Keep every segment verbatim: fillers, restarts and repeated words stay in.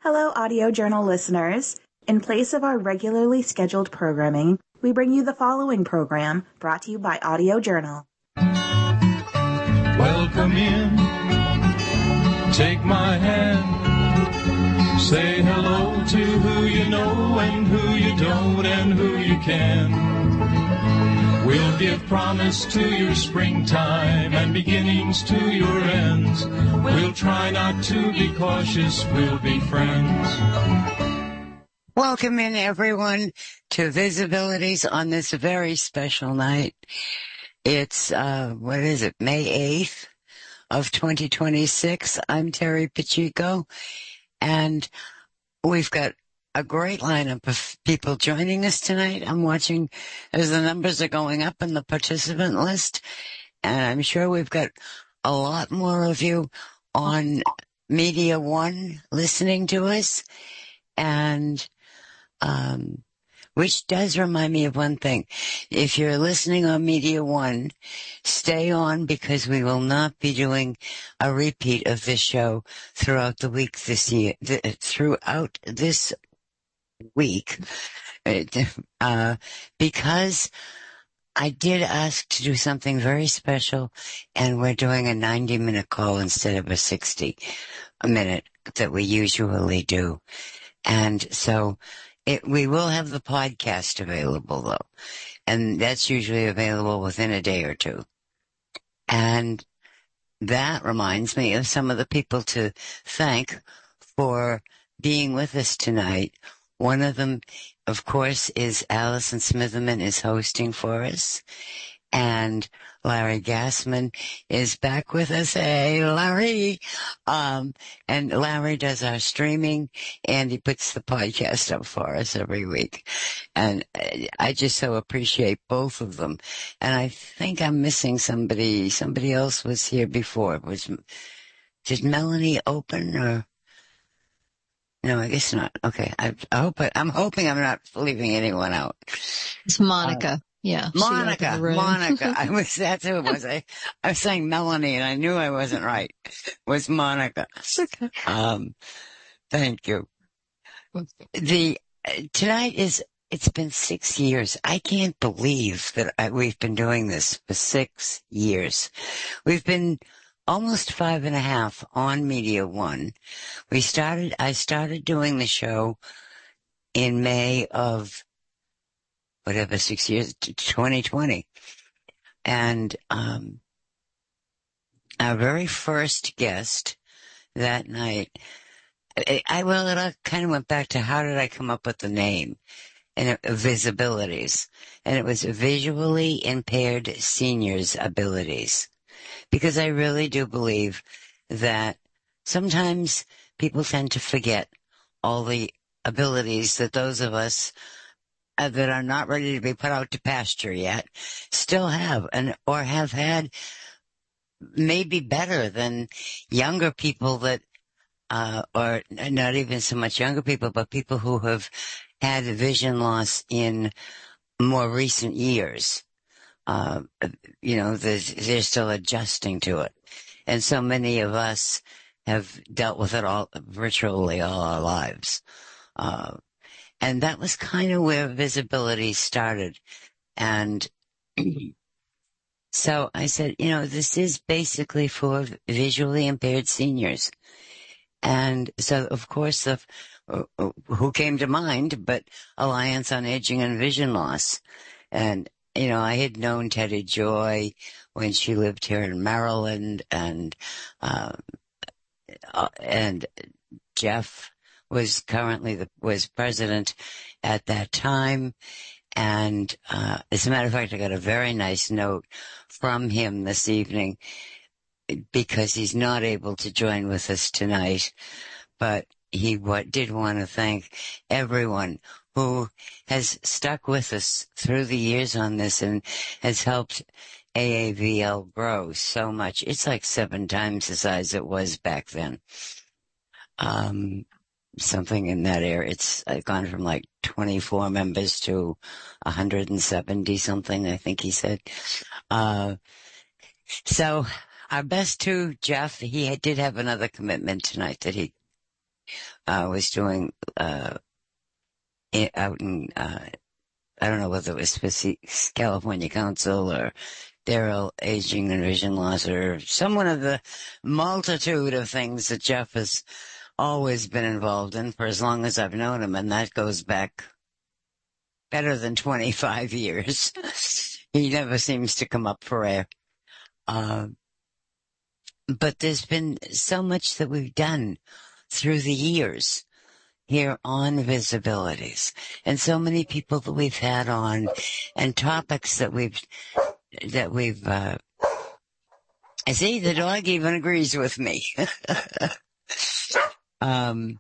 Hello, Audio Journal listeners. In place of our regularly scheduled programming, we bring you the following program brought to you by Audio Journal. Welcome in, take my hand, say hello to who you know and who you don't and who you can. We'll give promise to your springtime and beginnings to your ends. We'll try not to be cautious, we'll be friends. Welcome in, everyone, to Visibilities on this very special night. It's, uh, what is it, May eighth of twenty twenty-six. I'm Terry Pacheco, and we've got a great lineup of people joining us tonight. I'm watching as the numbers are going up in the participant list, and I'm sure we've got a lot more of you on Media One listening to us, and um which does remind me of one thing. If you're listening on Media One, stay on, because we will not be doing a repeat of this show throughout the week this year, th- throughout this week, uh, because I did ask to do something very special, and we're doing a ninety minute call instead of a sixty minute that we usually do. And so It, we will have the podcast available, though, and that's usually available within a day or two. And that reminds me of some of the people to thank for being with us tonight. One of them, of course, is Allison Smitherman is hosting for us, and Larry Gassman is back with us. Hey, Larry. Um, and Larry does our streaming, and he puts the podcast up for us every week. And I just so appreciate both of them. And I think I'm missing somebody. Somebody else was here before. Was, did Melanie open, or? No, I guess not. Okay. I, I hope I, I'm hoping I'm not leaving anyone out. It's Monica. Uh, Yeah. Monica, Monica. I was, that's who it was. I, I was saying Melanie, and I knew I wasn't right. It was Monica. Okay. Um, thank you. The, tonight is, it's been six years. I can't believe that I, we've been doing this for six years. We've been almost five and a half on Media One. We started, I started doing the show in May of whatever, six years, twenty twenty. And um our very first guest that night, I, I well, it all kind of went back to how did I come up with the name, and it, Visibilities. And it was Visually Impaired Seniors Abilities. Because I really do believe that sometimes people tend to forget all the abilities that those of us Uh, that are not ready to be put out to pasture yet still have, and or have had maybe better than younger people that, uh, or not even so much younger people, but people who have had vision loss in more recent years. Uh, you know, they're, they're still adjusting to it. And so many of us have dealt with it all, virtually all our lives. Uh, And that was kind of where Visibility started. And so I said, you know, this is basically for visually impaired seniors. And so, of course, the, uh, who came to mind but Alliance on Aging and Vision Loss. And, you know, I had known Teddy Joy when she lived here in Maryland, and, um, uh, and Jeff was currently the, was president at that time. And, uh, as a matter of fact, I got a very nice note from him this evening, because he's not able to join with us tonight, but he what, did want to thank everyone who has stuck with us through the years on this and has helped A A V L grow so much. It's like seven times the size it was back then. Um, something in that area. It's uh, gone from like twenty-four members to one hundred seventy something, I think he said. Uh, so our best to Jeff, he did have another commitment tonight that he uh, was doing, uh, it, out in, uh, I don't know whether it was Paci- California Council or Daryl Aging and Vision Loss or some one of the multitude of things that Jeff has always been involved in for as long as I've known him, and that goes back better than twenty-five years. He never seems to come up for air. Uh, but there's been so much that we've done through the years here on Visibilities, and so many people that we've had on, and topics that we've, that we've, uh, I see the dog even agrees with me. um,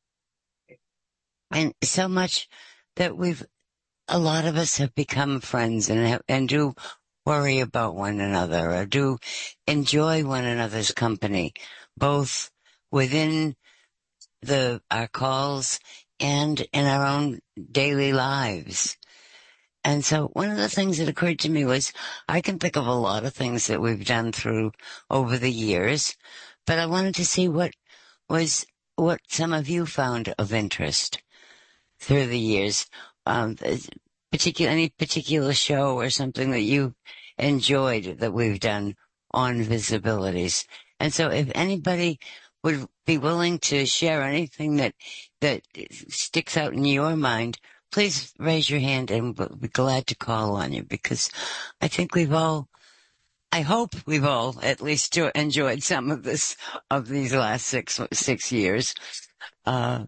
and so much that we've, a lot of us have become friends and have, and do worry about one another or do enjoy one another's company, both within the, our calls and in our own daily lives. And so one of the things that occurred to me was I can think of a lot of things that we've done through over the years, but I wanted to see what was, what some of you found of interest through the years. Um, particular, any particular show or something that you enjoyed that we've done on Visibilities. And so if anybody would be willing to share anything that, that sticks out in your mind, please raise your hand and we'll be glad to call on you, because I think we've all, I hope we've all at least enjoyed some of this, of these last six, six years. Uh,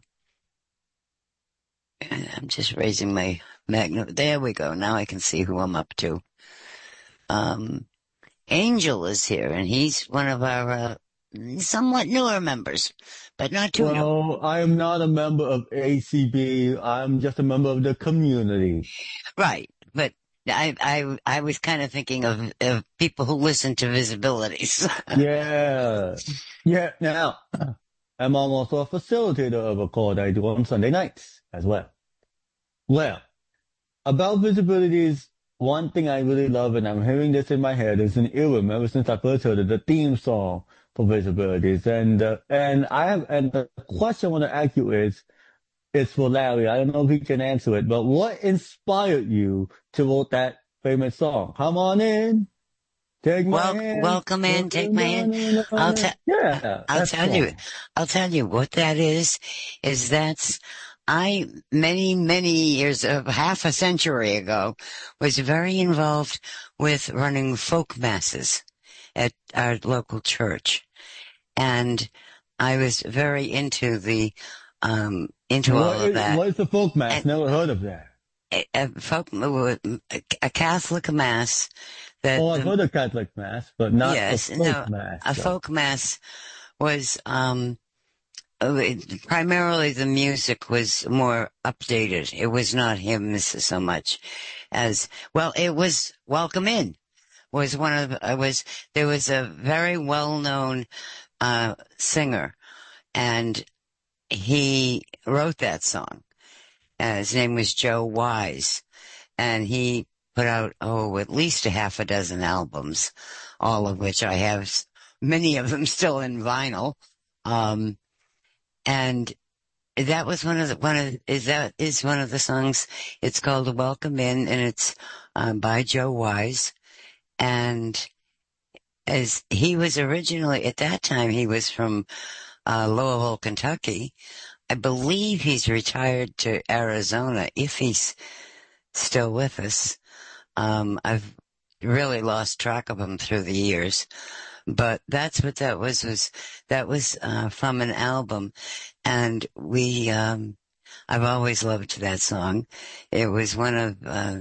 I'm just raising my magnet. There we go. Now I can see who I'm up to. Um, Angel is here, and he's one of our, uh, somewhat newer members, but not too well, new. Well, I am not a member of A C B. I'm just a member of the community. Right. But I, I, I was kind of thinking of, of people who listen to Visibilities. yeah. Yeah. Now, I'm also a facilitator of a call that I do on Sunday nights as well. Well, about Visibilities, one thing I really love, and I'm hearing this in my head, is an earworm ever since I first heard it, the theme song for Visibilities. And, uh, and I have, and the question I want to ask you is, is for Larry. I don't know if he can answer it, but what inspired you to wrote that famous song? Come on in. Take my well, hand. Welcome in, take my hand. I'll tell, yeah, I'll tell cool. you, I'll tell you what that is, is that's, I, many, many years, uh, half a century ago, was very involved with running folk masses at our local church. And I was very into the, um, into what all is, of that. What is the folk mass? And, Never heard of that. A, a folk, a Catholic mass. That oh, I've the, heard of Catholic mass, but not yes, a folk no, mass. A so. folk mass was, um, primarily the music was more updated. It was not hymns so much as, well, it was Welcome In was one of, uh, was, there was a very well-known, uh, singer, and he wrote that song. Uh, his name was Joe Wise, and he put out, oh, at least a half a dozen albums, all of which I have, many of them still in vinyl. Um, and that was one of the, one of, is that is one of the songs. It's called Welcome In, and it's, um, by Joe Wise. And as he was originally, at that time, he was from, uh, Louisville, Kentucky. I believe he's retired to Arizona, if he's still with us. Um, I've really lost track of him through the years, but that's what that was, was, that was, uh, from an album. And we, um, I've always loved that song. It was one of, uh,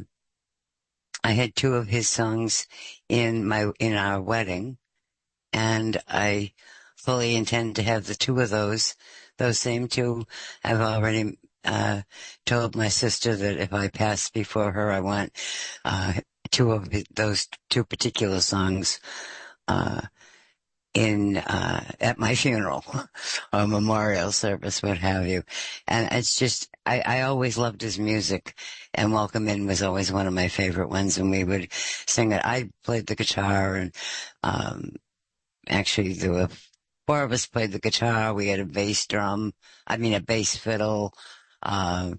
I had two of his songs in my, in our wedding, and I fully intend to have the two of those, those same two. I've already, uh, told my sister that if I pass before her, I want, uh, two of those two particular songs, uh, in, uh, at my funeral, or memorial service, what have you. And it's just, I, I always loved his music, and Welcome In was always one of my favorite ones, and we would sing it. I played the guitar, and, um, actually there were four of us played the guitar. We had a bass drum. I mean, a bass fiddle, uh,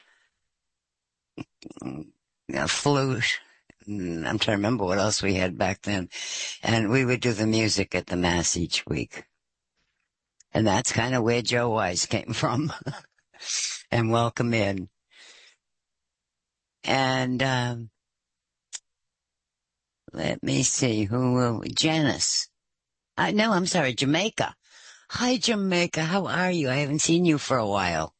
a flute. I'm trying to remember what else we had back then. And we would do the music at the Mass each week. And that's kind of where Joe Wise came from. And welcome in. And, um, let me see who will, Janice. Uh, no, I'm sorry, Jamaica. Hi, Jamaica. How are you? I haven't seen you for a while.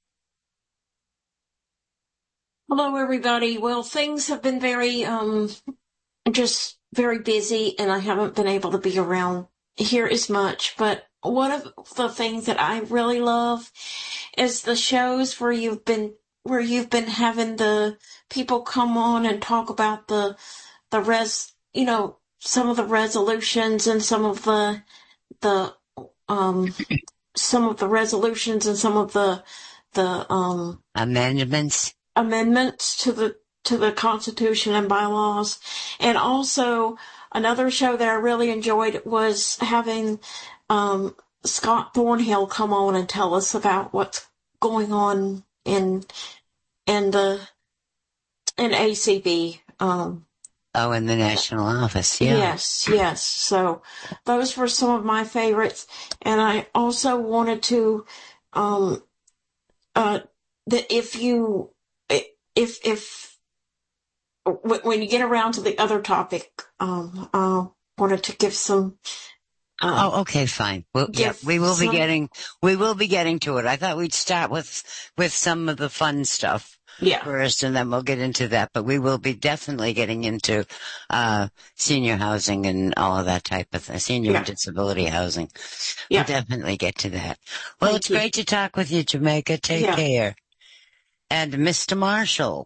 Hello, everybody. Well, things have been very, um, just very busy, and I haven't been able to be around here as much. But one of the things that I really love is the shows where you've been, where you've been having the people come on and talk about the, the res, you know, some of the resolutions and some of the, the, um, some of the resolutions and some of the, the, um, amendments, amendments to the, to the Constitution and bylaws. And also another show that I really enjoyed was having, um, Scott Thornhill come on and tell us about what's going on in, in the, in A C B, um, oh, in the national office, yeah. Yes, yes. So those were some of my favorites. And I also wanted to, um, uh, that if you, if, if, when you get around to the other topic, um, I wanted to give some, Uh, oh, okay, fine. Well, yeah, we will some, be getting, we will be getting to it. I thought we'd start with, with some of the fun stuff. Yeah. First, and then we'll get into that, but we will be definitely getting into, uh, senior housing and all of that type of thing, senior yeah. and disability housing. Yeah. We'll definitely get to that. Well, Thank it's you. great to talk with you, Jamaica. Take yeah. care. And Mister Marshall.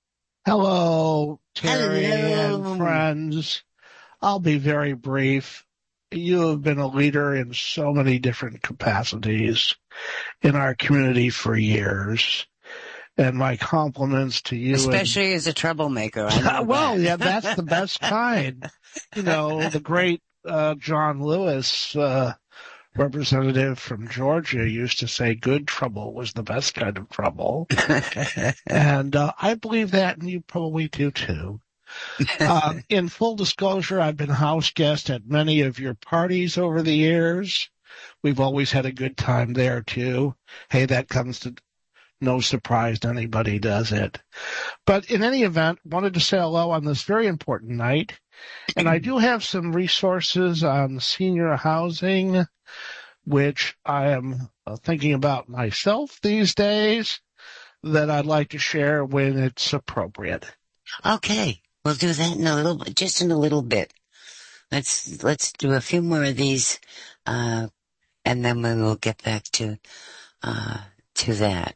Hello, Terry Hello. and friends. I'll be very brief. You have been a leader in so many different capacities in our community for years. And my compliments to you. Especially and, as a troublemaker. I know well, that. yeah, that's the best kind. You know, the great uh, John Lewis, uh, representative from Georgia, used to say good trouble was the best kind of trouble. And uh, I believe that, and you probably do too. uh, in full disclosure, I've been house guest at many of your parties over the years. We've always had a good time there too. Hey, that comes to no surprise to anybody, does it? But in any event, wanted to say hello on this very important night. And I do have some resources on senior housing, which I am thinking about myself these days, that I'd like to share when it's appropriate. Okay. We'll do that in a little, just in a little bit. Let's, let's do a few more of these, uh, and then we will get back to, uh, to that.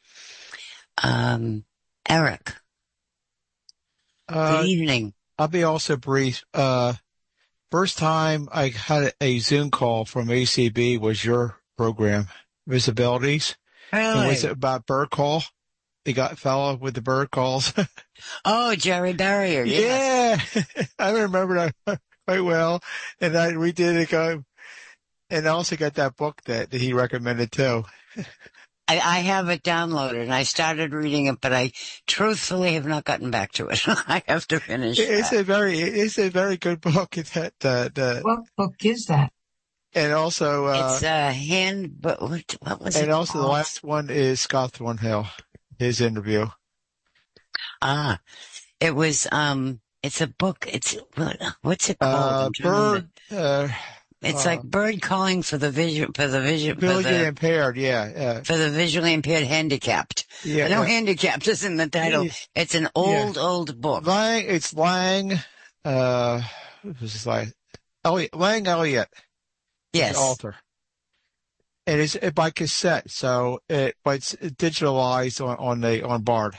Um, Eric. Uh, Good evening. I'll be also brief. Uh, first time I had a Zoom call from A C B was your program, Visibilities. Really? And was it about bird call? The guy fellow with the bird calls. Oh, Jerry Barrier. Yes. Yeah. I remember that quite well. And I redid it. Go, and I also got that book that, that he recommended too. I, I have it downloaded and I started reading it, but I truthfully have not gotten back to it. I have to finish It's that. a very, it's a very good book. It's that, uh, the, what book is that? And also, uh, it's a hand, but what, what was and it? And also called? the last one is Scott Thornhill, his interview. Ah, it was, um, it's a book. It's, what, what's it called? Uh, bird, uh, It's uh, like bird calling for the vision, for the vision, for visually the, impaired, yeah, yeah. for the visually impaired handicapped. Yeah. No, yeah. handicapped is in the title. It's an old, yeah. old book. Lang, it's Lang, uh, what was his like? Elliot, Lang Elliott. Yes. The author. And it's by cassette, so it, but it's digitalized on, on the, on Bard.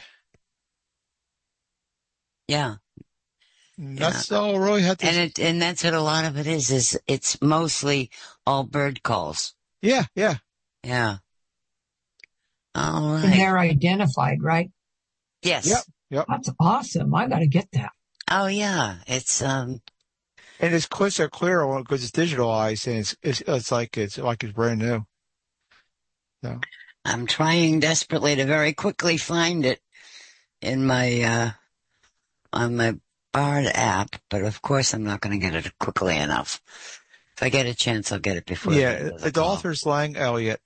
Yeah. That's yeah. all really had to. And it, and that's what a lot of it is, is it's mostly all bird calls. Yeah, yeah. Yeah. All right. And they're identified, right? Yes. Yep, yep. That's awesome. I gotta get that. Oh yeah. It's, um, And it's crystal clear because it's digitalized and it's, it's, it's like, it's like it's brand new. So. I'm trying desperately to very quickly find it in my, uh, on my Bard app, but of course I'm not going to get it quickly enough. If I get a chance, I'll get it before. Yeah, the, the author's Lang Elliott.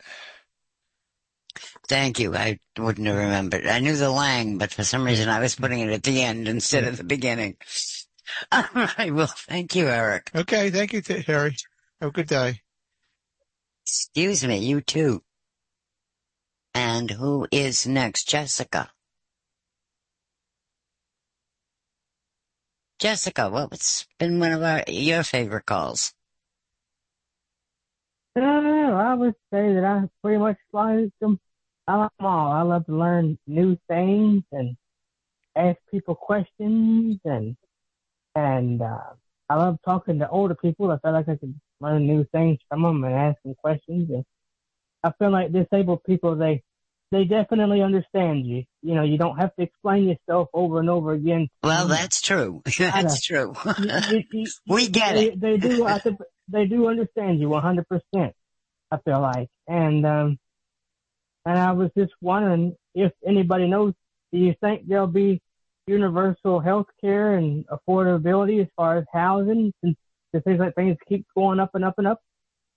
Thank you. I wouldn't have remembered. I knew the Lang, but for some reason I was putting it at the end instead of the beginning. All right. Well, thank you, Eric. Okay. Thank you, Harry. Have a good day. Excuse me. You too. And who is next? Jessica. Jessica, what's been one of our, your favorite calls? Uh, I would say that I pretty much like them. I like them all. I love to learn new things and ask people questions, and and uh, I love talking to older people. I feel like I can learn new things from them and ask them questions. And I feel like disabled people, they they definitely understand you. You know, you don't have to explain yourself over and over again. Well, that's true. That's true. you, you, we get they, it. They do. I think they do understand you one hundred percent. I feel like, and um, and I was just wondering if anybody knows. Do you think there'll be universal health care and affordability as far as housing, since it seems like things keep going up and up and up?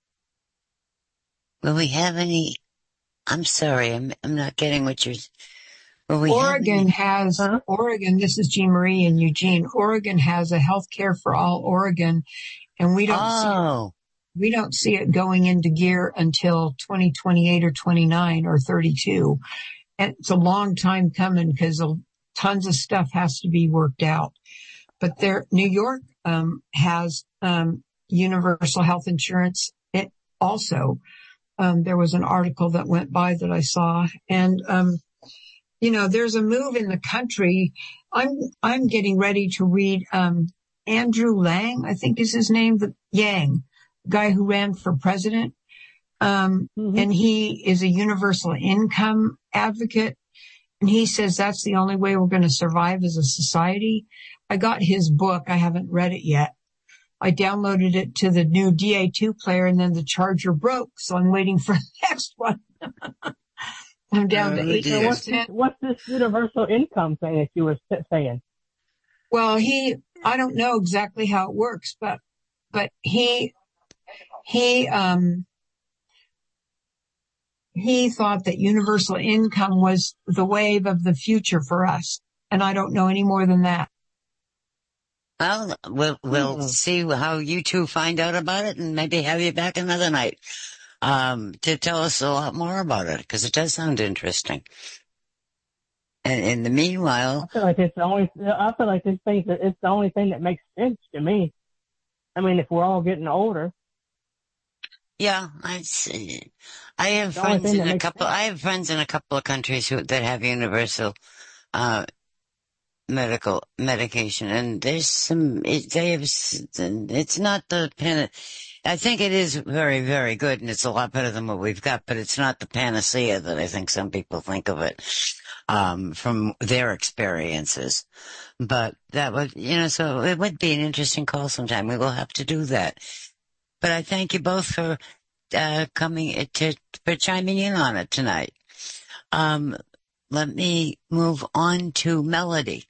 Will we have any? I'm sorry, I'm I'm not getting what you're. Will we Oregon have any... has huh? Oregon. This is Jean Marie in Eugene. Oregon has a health care for all Oregon, and we don't. Oh. See, we don't see it going into gear until twenty twenty-eight or twenty-nine or thirty-two. And it's a long time coming because tons of stuff has to be worked out. But there, New York um, has um, universal health insurance. It also, um, there was an article that went by that I saw, and um, you know, there's a move in the country. I'm I'm getting ready to read um, Andrew Lang, I think is his name, the Yang. Guy who ran for president, um, mm-hmm. and he is a universal income advocate, and he says that's the only way we're going to survive as a society. I got his book. I haven't read it yet. I downloaded it to the new D A two player, and then the charger broke, so I'm waiting for the next one. I'm down uh, to eight. So what's, this, what's this universal income thing that you were saying? Well, he, I don't know exactly how it works, but, but he, He, um, he thought that universal income was the wave of the future for us. And I don't know any more than that. Well, we'll, we'll mm-hmm. see how you two find out about it and maybe have you back another night, um, to tell us a lot more about it, because it does sound interesting. And in the meanwhile, I feel like it's the only, I feel like this thing, it's the only thing that makes sense to me. I mean, if we're all getting older. Yeah, I see. I have friends in a couple. Sense. I have friends in a couple of countries who that have universal uh medical medication, and there's some. It, they have. It's not the pan. I think it is very, very good, and it's a lot better than what we've got. But it's not the panacea that I think some people think of it, um, from their experiences. But that would, you know, so it would be an interesting call sometime. We will have to do that. But I thank you both for uh, coming to for chiming in on it tonight. Um, let me move on to Melody.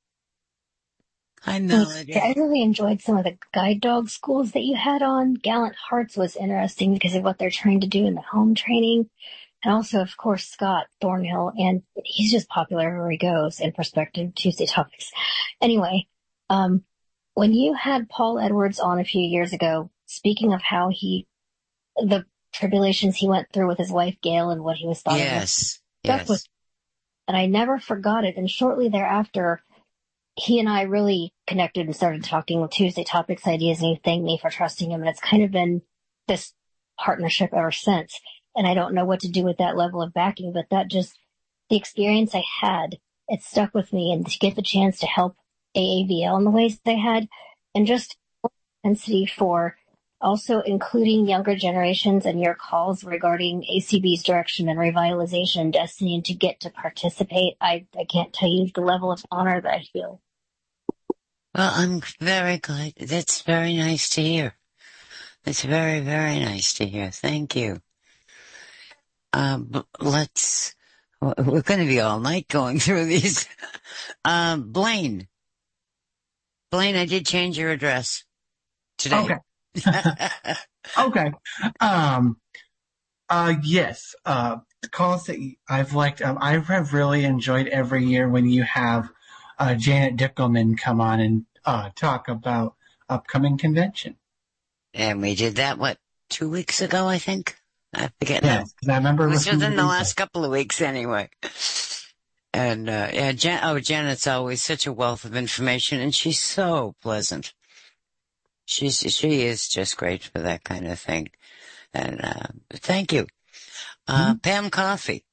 Hi, Melody. I really enjoyed some of the guide dog schools that you had on. Gallant Hearts was interesting because of what they're trying to do in the home training. And also, of course, Scott Thornhill, and he's just popular wherever he goes in Perspective Tuesday Topics. Anyway, um, when you had Paul Edwards on a few years ago, speaking of how he, the tribulations he went through with his wife, Gail, and what he was thought yes, of. Yes, yes. And I never forgot it. And shortly thereafter, he and I really connected and started talking with Tuesday Topics Ideas, and he thanked me for trusting him. And it's kind of been this partnership ever since. And I don't know what to do with that level of backing, but that just, the experience I had, it stuck with me. And to get the chance to help A A V L in the ways they had, and just intensity for also including younger generations and your calls regarding A C B's direction and revitalization, Destiny, and to get to participate. I, I can't tell you the level of honor that I feel. Well, I'm very glad. That's very nice to hear. It's very, very nice to hear. Thank you. Um, let's, we're going to be all night going through these. um, Blaine. Blaine, I did change your address today. Okay. Okay. Um, uh, yes, uh, the calls that I've liked, um, I have really enjoyed every year when you have, uh, Janet Dickelman come on and, uh, talk about upcoming convention. And we did that, what, two weeks ago, I think? I forget now. Yes, I remember. It was within the last couple of weeks anyway. And, uh, yeah, Jan- oh, Janet's always such a wealth of information, and she's so pleasant. She's, she is just great for that kind of thing. And, uh, thank you. Uh, mm-hmm. Pam Coffey.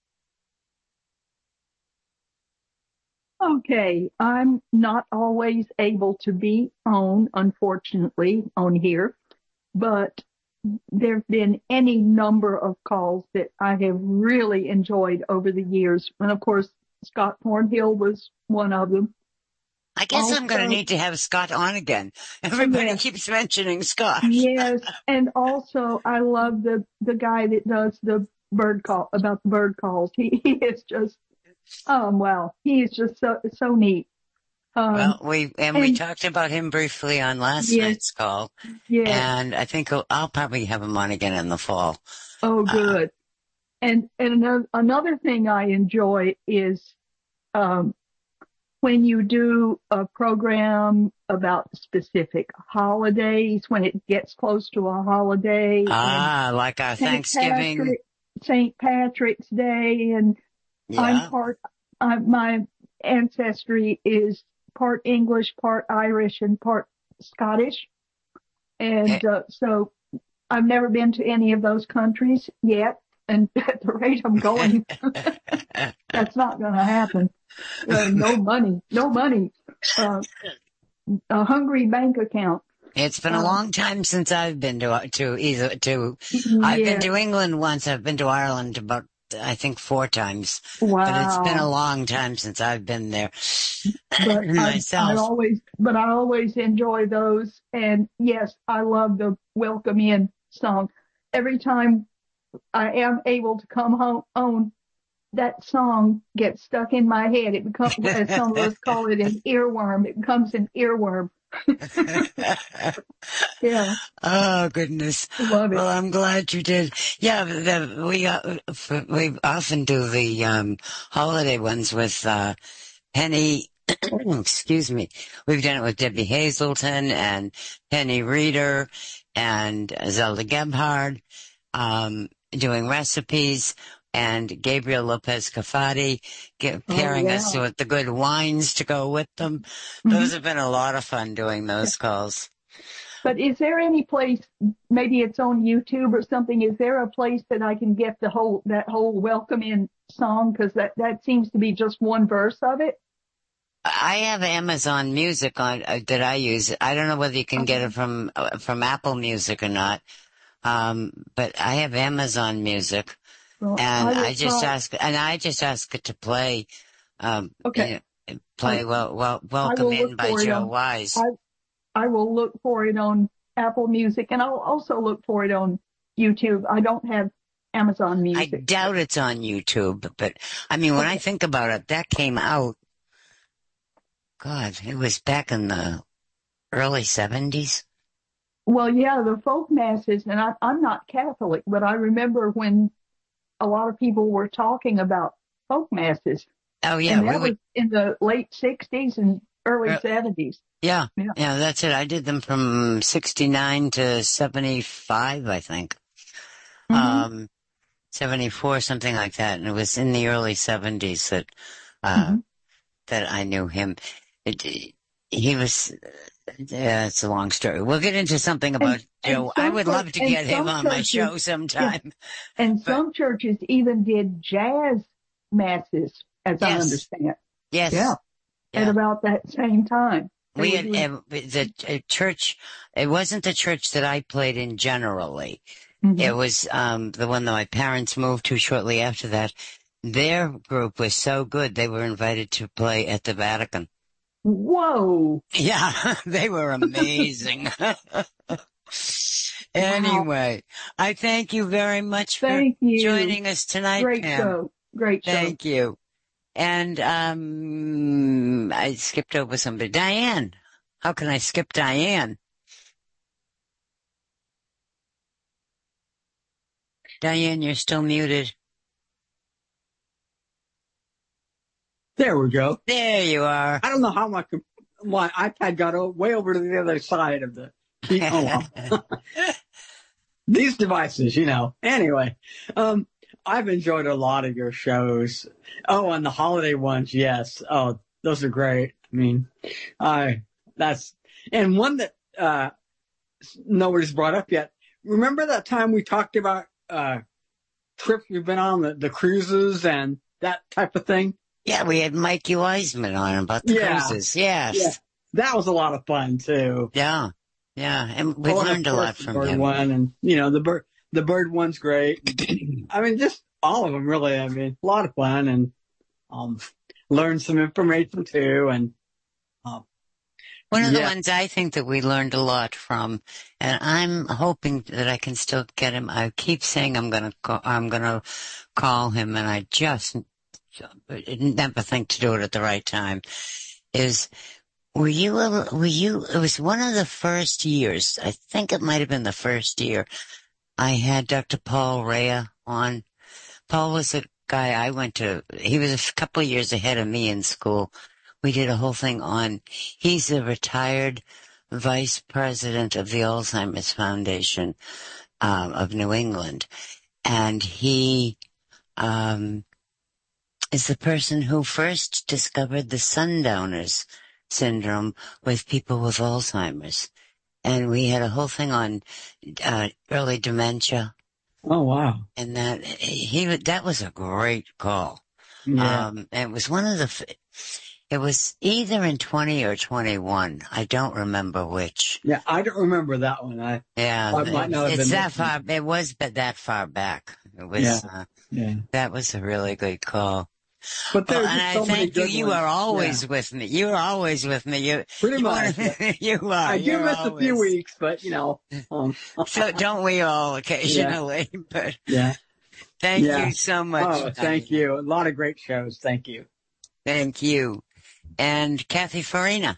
Okay. I'm not always able to be on, unfortunately, on here, but there have been any number of calls that I have really enjoyed over the years. And of course, Scott Thornhill was one of them. I guess also, I'm going to need to have Scott on again. Everybody yes, keeps mentioning Scott. Yes. And also I love the, the guy that does the bird call about the bird calls. He, he is just, um, wow. He is just so, so neat. Um, well, we, and, and we talked about him briefly on last yes, night's call. Yes. And I think I'll, I'll probably have him on again in the fall. Oh, good. Uh, and, and another, another thing I enjoy is, um, when you do a program about specific holidays, when it gets close to a holiday. Ah, like our Saint Thanksgiving. Patrick, Saint Patrick's Day. And yeah. I'm part, I, my ancestry is part English, part Irish, and part Scottish. And uh, so I've never been to any of those countries yet. And at the rate I'm going, that's not going to happen. Uh, no money, no money. Uh, a hungry bank account. It's been a long time since I've been to to either to. Yeah. I've been to England once. I've been to Ireland about I think four times. Wow! But it's been a long time since I've been there but myself. I, I always, but I always enjoy those. And yes, I love the Welcome In song. Every time I am able to come home on, that song gets stuck in my head. It becomes, as some of us call it, an earworm. It becomes an earworm. Yeah. Oh goodness. Love it. Well, I'm glad you did. Yeah, the, we uh, we often do the um holiday ones with uh Penny. Excuse me. We've done it with Debbie Hazelton and Penny Reeder and Zelda Gebhard, um, doing recipes. And Gabriel Lopez Cafati pairing oh, yeah. us with the good wines to go with them. Mm-hmm. Those have been a lot of fun doing those calls. But is there any place, maybe it's on YouTube or something, is there a place that I can get the whole, that whole Welcome In song? Because that, that seems to be just one verse of it. I have Amazon Music on uh, that I use. I don't know whether you can okay. get it from uh, from Apple Music or not, um, but I have Amazon Music. Well, and I, I just try. ask, and I just ask it to play, um, okay. you know, play I, well, well, Welcome In by Joe on, Wise. I, I will look for it on Apple Music, and I'll also look for it on YouTube. I don't have Amazon Music. I doubt it's on YouTube, but I mean, when okay. I think about it, that came out, God, it was back in the early seventies. Well, yeah, the folk masses, and I, I'm not Catholic, but I remember when a lot of people were talking about folk masses. Oh yeah, and that we was would, in the late sixties and early uh, seventies. Yeah, yeah, yeah, that's it. I did them from sixty-nine to seventy-five, I think. Mm-hmm. Um, seventy-four, something like that. And it was in the early seventies that, uh, mm-hmm. that I knew him. It, he was, yeah, it's a long story. We'll get into something about and, Joe. And I would love to get him on churches, my show sometime. Yeah. And but, some churches even did jazz masses, as yes. I understand. Yes. Yeah. yeah. At about that same time. We had uh, the uh, church. It wasn't the church that I played in generally. Mm-hmm. It was um the one that my parents moved to shortly after that. Their group was so good they were invited to play at the Vatican. Whoa. Yeah, they were amazing. Anyway, I thank you very much for Thank you. joining us tonight, Great Pam. show. Great show. Thank you. And um, I skipped over somebody. Diane. How can I skip Diane? Diane, you're still muted. There we go. There you are. I don't know how my my iPad got o- way over to the other side of the. Oh, well. These devices, you know. Anyway, um, I've enjoyed a lot of your shows. Oh, and the holiday ones, yes. Oh, those are great. I mean, I that's and one that uh nobody's brought up yet. Remember that time we talked about uh trips we've been on, the, the cruises and that type of thing? Yeah, we had Mikey Wiseman on about the Yeah. cruises. Yes. Yeah, that was a lot of fun too. Yeah. Yeah. And we Oh, and learned a of lot course the from bird him. one, and you know the bird the bird one's great. I mean, just all of them really. I mean, a lot of fun, and um, learned some information too. And um, One of the yeah. ones I think that we learned a lot from, and I'm hoping that I can still get him. I keep saying I'm gonna call, I'm gonna call him, and I just never think to do it at the right time. Is were you a- were you? It was one of the first years. I think it might have been the first year. I had Doctor Paul Rea on. Paul was a guy I went to. He was a couple of years ahead of me in school. We did a whole thing on, he's a retired vice president of the Alzheimer's Foundation um, of New England. And he um, is the person who first discovered the sundowners syndrome with people with Alzheimer's. And we had a whole thing on uh, early dementia. Oh, wow. And that, he, that was a great call. Yeah. Um, and it was one of the, f- it was either in twenty or twenty-one. I don't remember which. Yeah, I don't remember that one. I Yeah, I might not have it's been that listening. far. It was, but that far back. It was. Yeah. Uh, Yeah. that was a really good call. But Well, there's and just I so many thank you. good You ones. are always Yeah. with me. You are always with me. You Pretty you much. wanna- you are. I do You're miss a few always- weeks, but you know. Um, So don't we all occasionally? But yeah. thank Yeah. you so much. Oh, thank you. A lot of great shows. Thank you. Thank you. And Kathy Farina.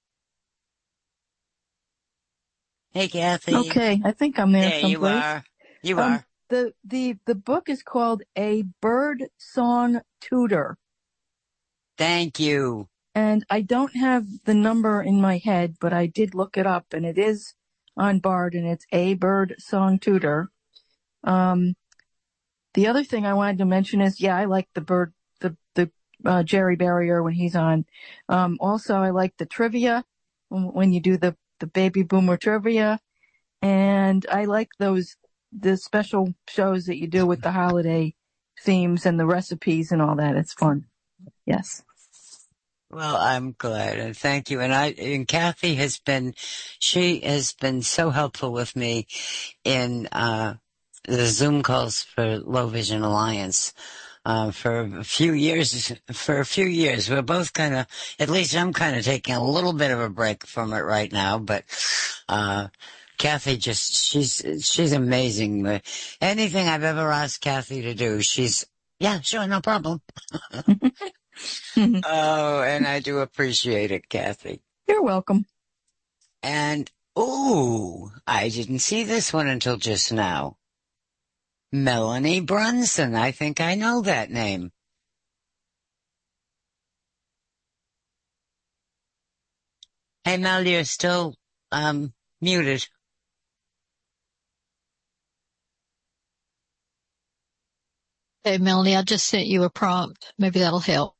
Hey, Kathy. Okay, I think I'm there There you someplace. are. You Um, are. The, the, the book is called A Bird Song Tutor, Thank you. and I don't have the number in my head, but I did look it up, and it is on Bard, and it's A Bird Song Tutor. Um, the other thing I wanted to mention is, yeah, I like the bird, the, the, uh, Jerry Barrier when he's on. Um, also I like the trivia when, when you do the, the baby boomer trivia. And I like those, the special shows that you do with the holiday themes and the recipes and all that. It's fun. Yes. Well, I'm glad and thank you. And I, and Kathy has been, she has been so helpful with me in, uh, the Zoom calls for Low Vision Alliance. Uh, for a few years, for a few years, we're both kind of, at least I'm kind of taking a little bit of a break from it right now, but, uh, Kathy just, she's, she's amazing. Anything I've ever asked Kathy to do, she's, yeah, sure, no problem. Oh, and I do appreciate it, Kathy. You're welcome. And, ooh, I didn't see this one until just now. Melanie Brunson. I think I know that name. Hey, Mel, you're still, um, muted. Hey, Melanie, I just sent you a prompt. Maybe that'll help.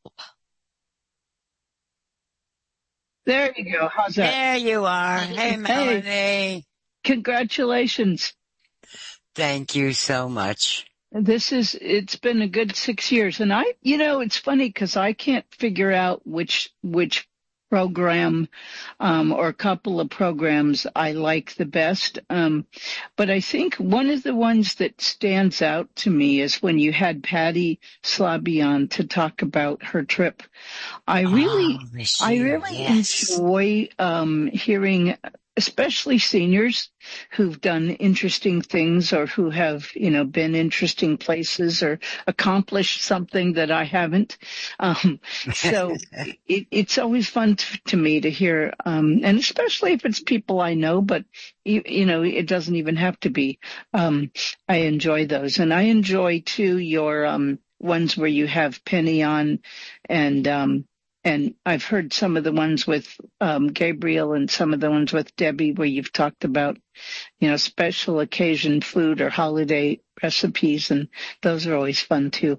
There you go. How's that? There you are. Hey, Melanie. Congratulations. Thank you so much. This is, it's been a good six years. And I, you know, it's funny because I can't figure out which, which program um, or a couple of programs I like the best. Um, but I think one of the ones that stands out to me is when you had Patty Slobby on to talk about her trip. I really, Oh, this I year, really yes. enjoy um, hearing, especially seniors who've done interesting things or who have, you know, been interesting places or accomplished something that I haven't. Um, so it, it's always fun to, to me to hear, um, and especially if it's people I know, but you, you know, it doesn't even have to be. Um, I enjoy those, and I enjoy too your um, ones where you have Penny on, and um, And I've heard some of the ones with um, Gabriel and some of the ones with Debbie where you've talked about, you know, special occasion food or holiday recipes, and those are always fun too.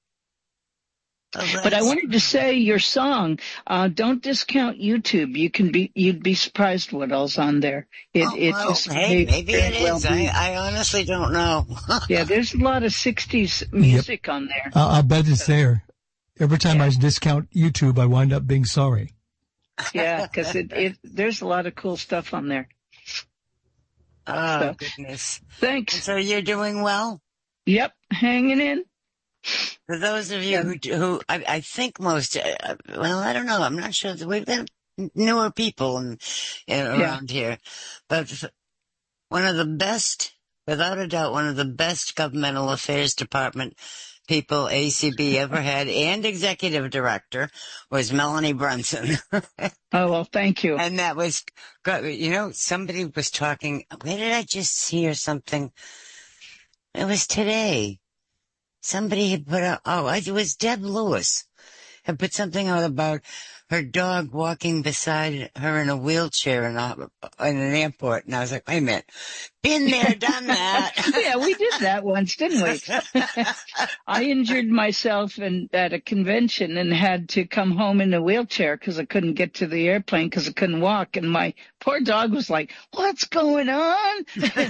Oh, But I wanted to say your song, uh, don't discount YouTube. You can be, you'd be surprised what all's on there. It, oh, it well, just hey, may maybe it very well is. be. I, I honestly don't know. Yeah, there's a lot of sixties music on there. Uh, I'll bet it's there. Every time Yeah. I discount YouTube, I wind up being sorry. Yeah, because it, it, there's a lot of cool stuff on there. Oh, So, goodness. thanks. So you're doing well? Yep, hanging in. For those of you who, who I, I think most, uh, well, I don't know. I'm not sure. We've got newer people in, in, around here. But one of the best, without a doubt, one of the best governmental affairs department people A C B ever had, and executive director, was Melanie Brunson. Oh, well, thank you. And that was, you know, somebody was talking, where did I just hear something? It was today. Somebody had put out, oh, it was Deb Lewis, had put something out about her dog walking beside her in a wheelchair in, a, in an airport. And I was like, wait a minute. Been there, done that. Yeah, we did that once, didn't we? I injured myself in, at a convention and had to come home in a wheelchair because I couldn't get to the airplane because I couldn't walk. And my poor dog was like, what's going on?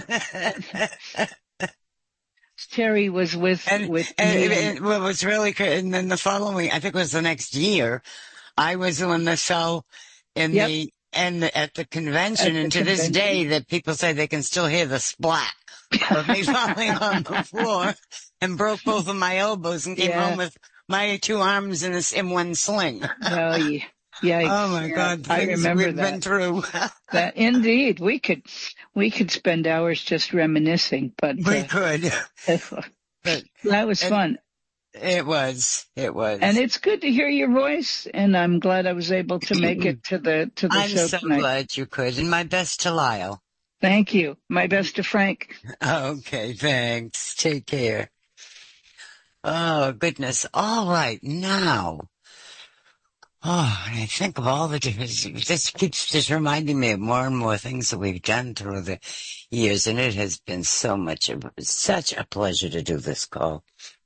Terry was with, and, with and, me. and, And, and what was really good, and then the following, I think it was the next year, I was the one that fell in Yep. the, and at the convention, At the and to this convention. day that people say they can still hear the splat of me falling on the floor and broke both of my elbows and came Yeah. home with my two arms in, a, in one sling. oh, yeah. Yeah, Oh my yeah, God, I things remember we've that. been through. That indeed, we could, we could spend hours just reminiscing, but We uh, could. But that was and fun. It was. It was. And it's good to hear your voice, and I'm glad I was able to make it to the to the I'm show so tonight. glad you could. And my best to Lyle. Thank you. My best to Frank. Okay, thanks. Take care. Oh, goodness. All right, now. Oh, and I think of all the different, this keeps just reminding me of more and more things that we've done through the years, and it has been so much, of, such a pleasure to do this call.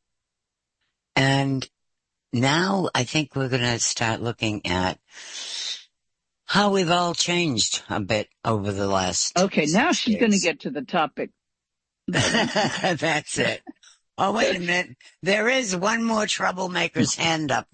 And now I think we're going to start looking at how we've all changed a bit over the last. Okay, now she's going to years. get to the topic. That's it. Oh, wait a minute. There is one more troublemaker's hand up.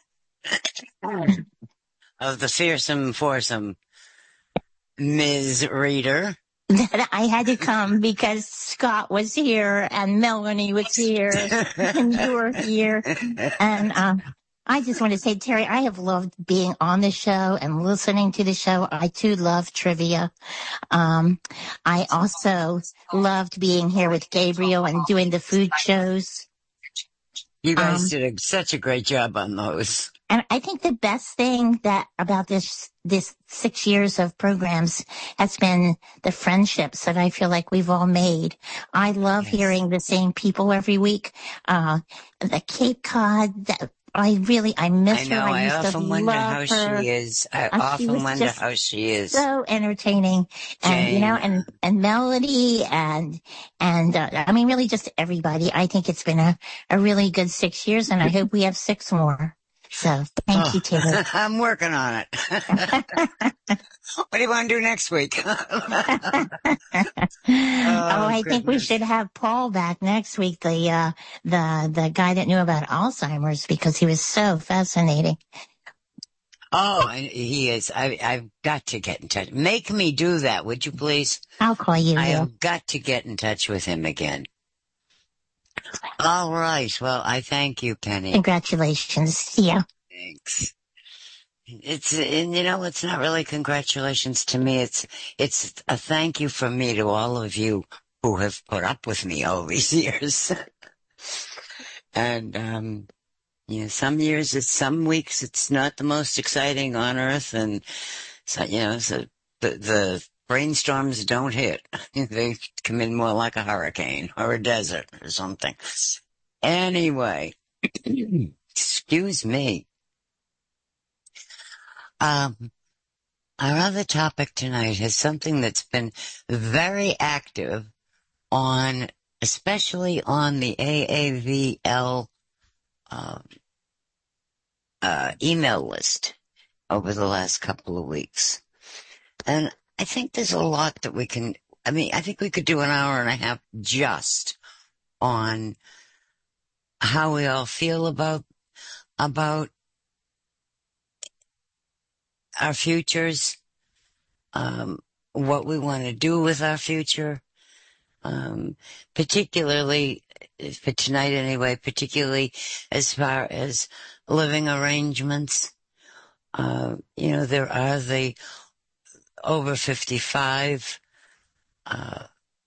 Of the fearsome foursome, Miz Reader. That I had to come because Scott was here and Melanie was here and you were here. And um, I just want to say, Terry, I have loved being on the show and listening to the show. I too love trivia. Um, I also loved being here with Gabriel and doing the food shows. You guys Um, did a, such a great job on those. And I think the best thing that about this this six years of programs has been the friendships that I feel like we've all made. I love hearing the same people every week. Uh, the Cape Cod, that I really I miss I her. know. I I used to often wonder love how her. she is. I Uh, she often was wonder just how she is. so entertaining, and you know, Jane. and and Melody, and and uh, I mean, really, just everybody. I think it's been a a really good six years, and I hope we have six more. So thank Oh, you, Taylor. I'm working on it. What do you want to do next week? oh, I think we goodness. should have Paul back next week, the uh, the the guy that knew about Alzheimer's, because he was so fascinating. Oh, and he is. I, I've got to get in touch. Make me do that, would you please? I'll call you. I Will. have got to get in touch with him again. All right. Well, I thank you, Penny. Congratulations. See ya. Thanks. It's, and you know, it's not really congratulations to me. It's, it's a thank you from me to all of you who have put up with me all these years. And, um, you know, some years it's, some weeks it's not the most exciting on earth. And so, you know, so the, the brainstorms don't hit. They come in more like a hurricane or a desert or something. Anyway, excuse me. Um, our other topic tonight is something that's been very active on, especially on the A A V L uh, uh, email list over the last couple of weeks. And I think there's a lot that we can, I mean, I think we could do an hour and a half just on how we all feel about, about our futures, um, what we want to do with our future, um, particularly for tonight anyway, particularly as far as living arrangements. Uh, you know, there are the over fifty-five, uh,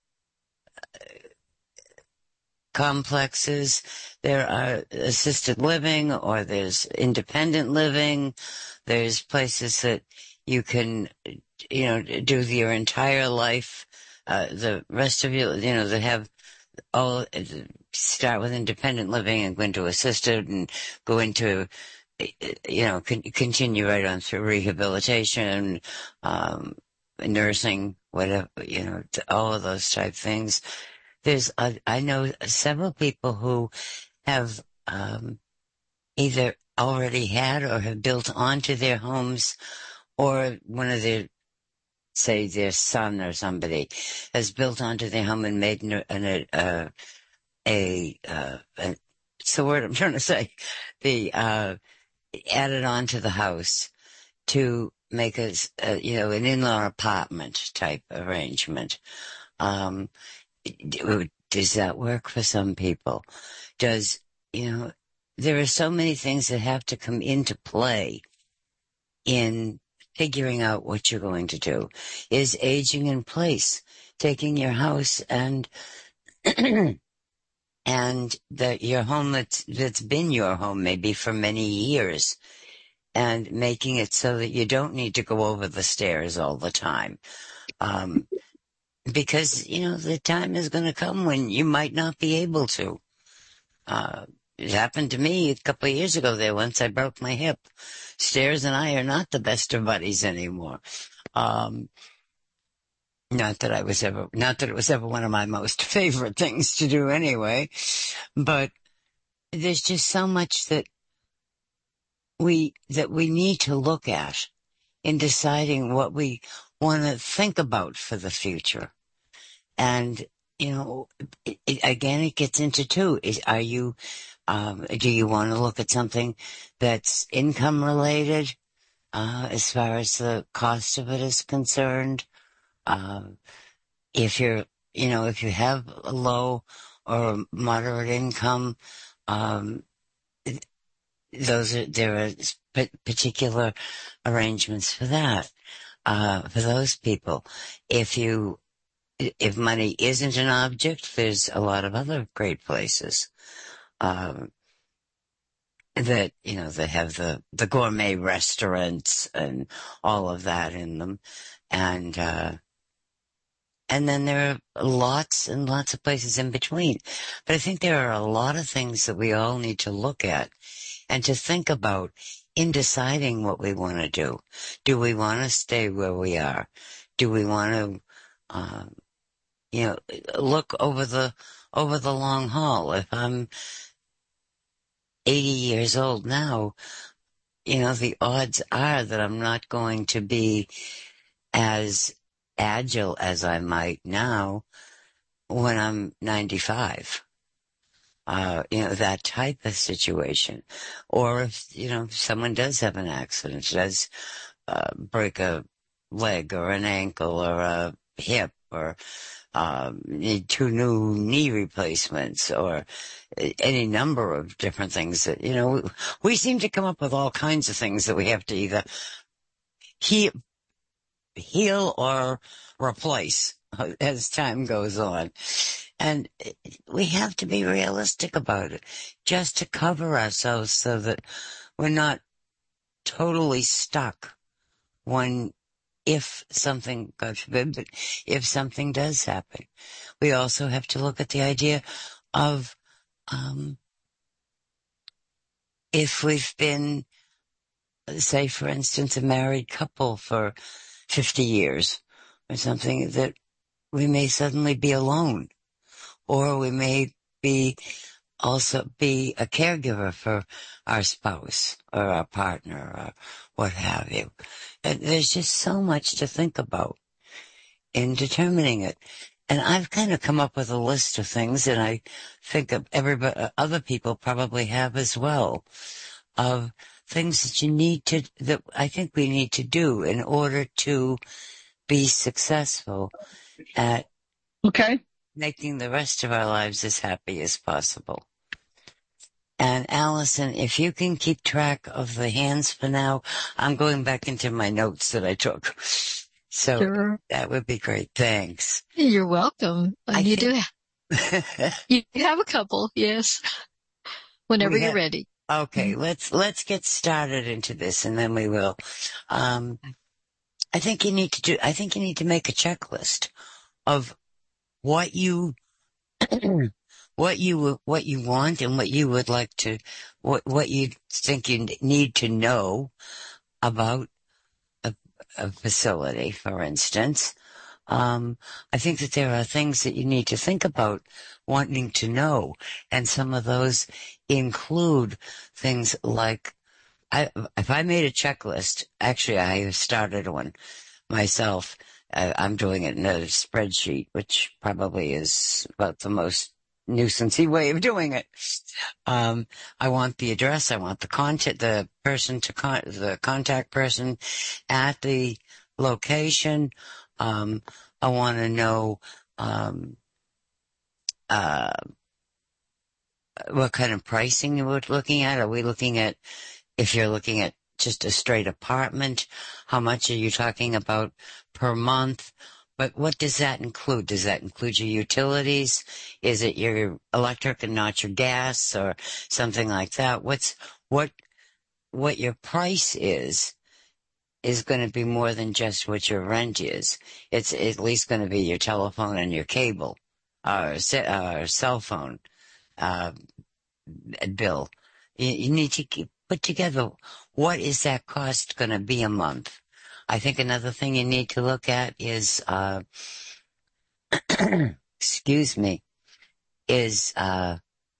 complexes. There are assisted living, or there's independent living. There's places that you can, you know, do your entire life, uh, the rest of you, you know, that have all, start with independent living and go into assisted and go into, you know, con- continue right on through rehabilitation, um, nursing, whatever, you know, all of those type things. There's, uh, I know several people who have, um, either already had or have built onto their homes, or one of their, say their son or somebody has built onto their home and made an, an, uh, a, uh, a, it's the word I'm trying to say, the, uh, added on to the house to make a, a you know, an in-law apartment type arrangement. Um, does that work for some people? Does, you know, there are so many things that have to come into play in figuring out what you're going to do. Is aging in place, taking your house and and the, your home that's, that's been your home maybe for many years, and making it so that you don't need to go over the stairs all the time. Um, because, you know, the time is going to come when you might not be able to. Uh, it happened to me a couple of years ago there. Once I broke my hip. Stairs and I are not the best of buddies anymore. Um, not that I was ever, not that it was ever one of my most favorite things to do anyway, but there's just so much that we, that we need to look at in deciding what we want to think about for the future. And, you know, it, it, again, it gets into two. Is, are you, um, do you want to look at something that's income related, uh, as far as the cost of it is concerned? Um, if you're, you know, if you have a low or moderate income, um, those are, there are particular arrangements for that, uh, for those people. If you, if money isn't an object, there's a lot of other great places, um, that, you know, that have the, the gourmet restaurants and all of that in them. And, uh, and then there are lots and lots of places in between. But I think there are a lot of things that we all need to look at and to think about in deciding what we want to do. Do we want to stay where we are? Do we want to, um, you know, look over the, over the long haul? If I'm eighty years old now, you know, the odds are that I'm not going to be as agile as I might now when I'm ninety-five. uh, you know, that type of situation. Or if, you know, someone does have an accident, does uh, break a leg or an ankle or a hip or um, need two new knee replacements or any number of different things that, you know, we, we seem to come up with all kinds of things that we have to either heal, heal or replace as time goes on. And we have to be realistic about it just to cover ourselves so that we're not totally stuck when, if something, God forbid, but if something does happen. We also have to look at the idea of, um, if we've been, say, for instance, a married couple for fifty years or something, that we may suddenly be alone, or we may be also be a caregiver for our spouse or our partner or what have you. And there's just so much to think about in determining it. And I've kind of come up with a list of things, and I think of everybody, other people probably have as well, of things that you need to, that I think we need to do in order to be successful at okay. making the rest of our lives as happy as possible. And Allison, if you can keep track of the hands for now, I'm going back into my notes that I took. So Sure. that would be great. Thanks. You're welcome. I you think- do. You have a couple, yes. Whenever We you're have- ready. Okay, let's let's get started into this, and then we will. Um, I think you need to do. I think you need to make a checklist of what you what you what you want and what you would like to, what what you think you need to know about a, a facility, for instance. Um, I think that there are things that you need to think about wanting to know, and some of those include things like, I, if I made a checklist, actually I started one myself. I, I'm doing it in a spreadsheet, which probably is about the most nuisancey way of doing it. Um, I want the address, I want the contact, the person to con, the contact person at the location. Um, I want to know, um, uh, what kind of pricing we're looking at. Are we looking at, if you're looking at just a straight apartment, how much are you talking about per month? But what does that include? Does that include your utilities? Is it your electric and not your gas or something like that? What's, what, what your price is, is going to be more than just what your rent is. It's at least going to be your telephone and your cable, or, or cell phone, uh, bill. You, you need to keep, put together, what is that cost going to be a month? I think another thing you need to look at is, uh, excuse me, is, uh,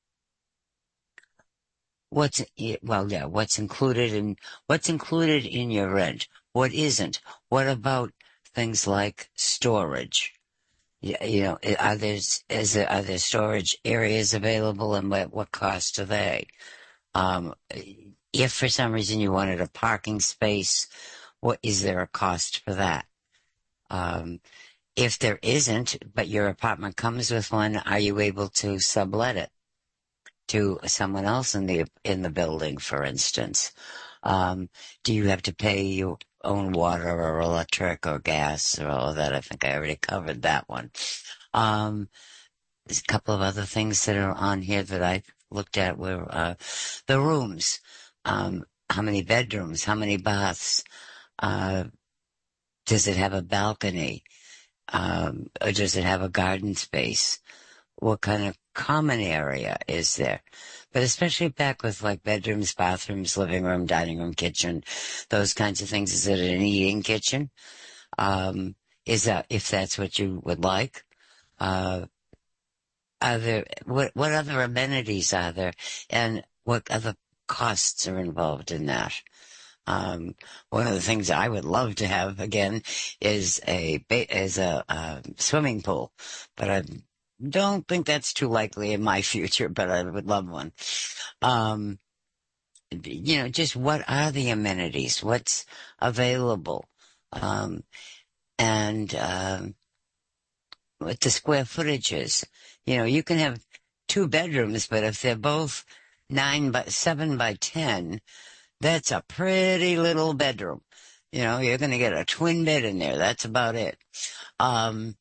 what's, well, yeah, what's included in, what's included in your rent? What isn't? What about things like storage? You, you know, are there, is there, are there storage areas available, and what, what cost are they? Um, if for some reason you wanted a parking space, what is there a cost for that? Um, if there isn't, but your apartment comes with one, are you able to sublet it to someone else in the in the building, for instance? Um, do you have to pay your own water or electric or gas or all of that? I think I already covered that one. Um, there's a couple of other things that are on here that I looked at were uh, the rooms. Um, how many bedrooms? How many baths? Uh, does it have a balcony? Um, or does it have a garden space? What kind of common area is there? But especially back with like bedrooms, bathrooms, living room, dining room, kitchen, those kinds of things. Is it an eating kitchen? Um, is that, if that's what you would like? Uh, are there, what, what other amenities are there? And what other costs are involved in that? Um, one of the things I would love to have again is a is a, uh swimming pool, but I'm don't think that's too likely in my future, but I would love one. Um, you know, just what are the amenities? What's available? Um, and, um, what the square footage is. You know, you can have two bedrooms, but if they're both nine by seven by ten, that's a pretty little bedroom. You know, you're going to get a twin bed in there. That's about it. Um,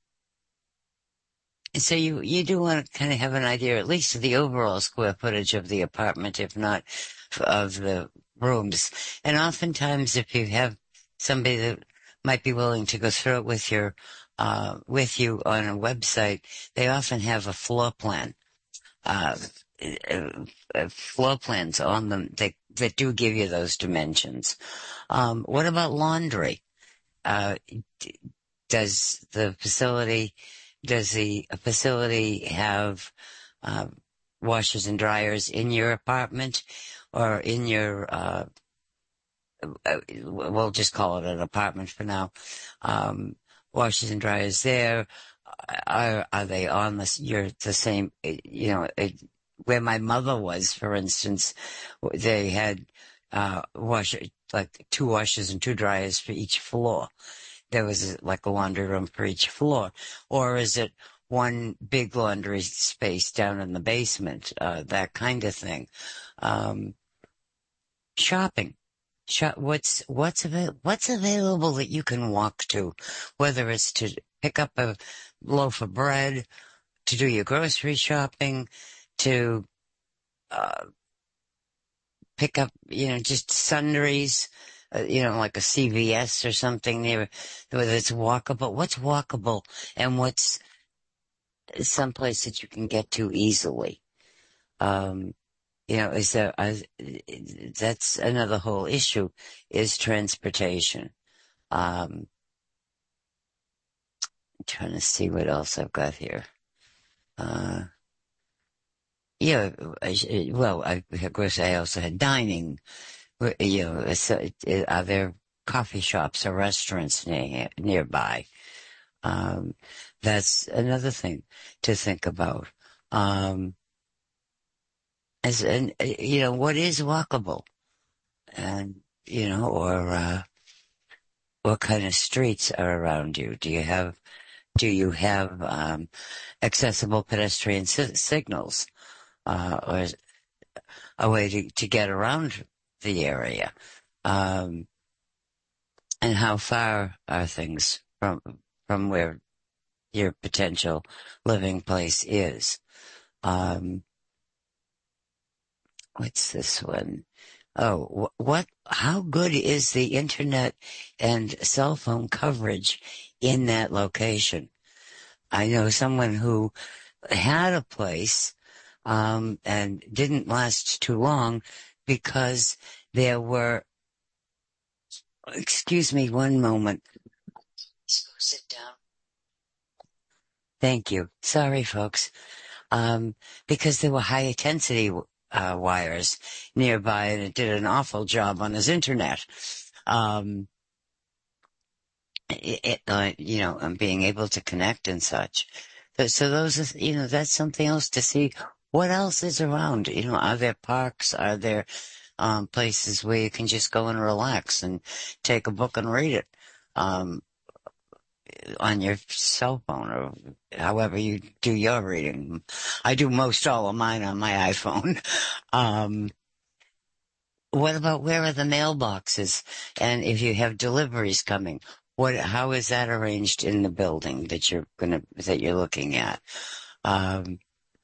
so you, you do want to kind of have an idea, at least of the overall square footage of the apartment, if not of the rooms. And oftentimes, if you have somebody that might be willing to go through it with your, uh, with you on a website, they often have a floor plan, uh, uh floor plans on them that, that do give you those dimensions. Um, what about laundry? Uh, does the facility, does the facility have, uh, washers and dryers in your apartment or in your, uh, we'll just call it an apartment for now. Um, washers and dryers there. Are, are they on the, you're the same, you know, where my mother was, for instance, they had, uh, washer, like two washers and two dryers for each floor. There was like a laundry room for each floor. Or is it one big laundry space down in the basement? Uh, that kind of thing. Um, shopping. Shop, what's, what's avail- what's available that you can walk to, whether it's to pick up a loaf of bread, to do your grocery shopping, to, uh, pick up, you know, just sundries, uh, you know, like a C V S or something near, whether it's walkable. What's walkable and what's someplace that you can get to easily? Um, you know, is there, uh, that's another whole issue, is transportation. Um, I'm trying to see what else I've got here. Uh, yeah, well, I, of course, I also had dining. You know, so, are there coffee shops or restaurants near, nearby? Um, that's another thing to think about. Um, as, and, you know, what is walkable? And, you know, or, uh, what kind of streets are around you? Do you have, do you have, um, accessible pedestrian si- signals, uh, or a way to, to get around the area? Um, and how far are things from, from where your potential living place is? Um, what's this one? Oh, what, how good is the internet and cell phone coverage in that location? I know someone who had a place, um, and didn't last too long because there were, excuse me one moment. Sit down. Thank you. Sorry, folks. Um, because there were high intensity uh, wires nearby, and it did an awful job on his internet. Um, it, it uh, you know, and being able to connect and such. So, so those, are, you know, that's something else to see. What else is around? You know, are there parks? Are there um, places where you can just go and relax and take a book and read it? Um, on your cell phone or however you do your reading. I do most all of mine on my iPhone. Um, what about where are the mailboxes? And if you have deliveries coming, what, how is that arranged in the building that you're gonna, that you're looking at? Um,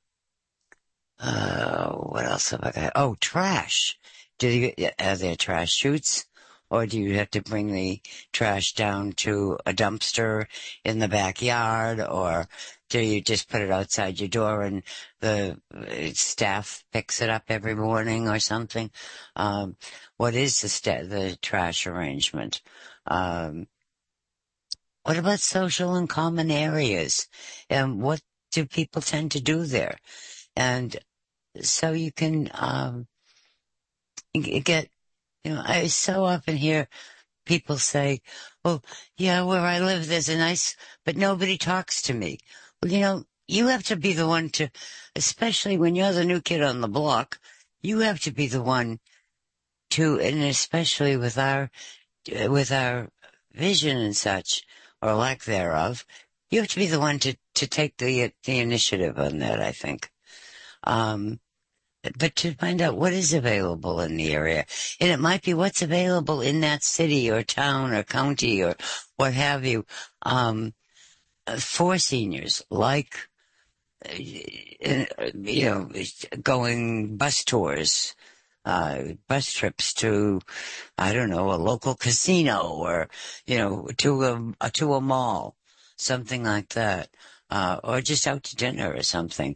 uh, what else have I got? Oh, trash. Do you, are there trash chutes? Or do you have to bring the trash down to a dumpster in the backyard? Or do you just put it outside your door and the staff picks it up every morning or something? Um, what is the sta- the trash arrangement? Um, what about social and common areas? And what do people tend to do there? And so you can um, get... You know, I so often hear people say, well, yeah, where I live, there's a nice, but nobody talks to me. Well, you know, you have to be the one to, especially when you're the new kid on the block, you have to be the one to, and especially with our, with our vision and such, or lack thereof, you have to be the one to, to take the, the initiative on that, I think. Um, but to find out what is available in the area. And it might be what's available in that city or town or county or what have you, um, for seniors, like, uh, you know, going bus tours, uh, bus trips to, I don't know, a local casino or, you know, to a, to a mall, something like that, uh, or just out to dinner or something.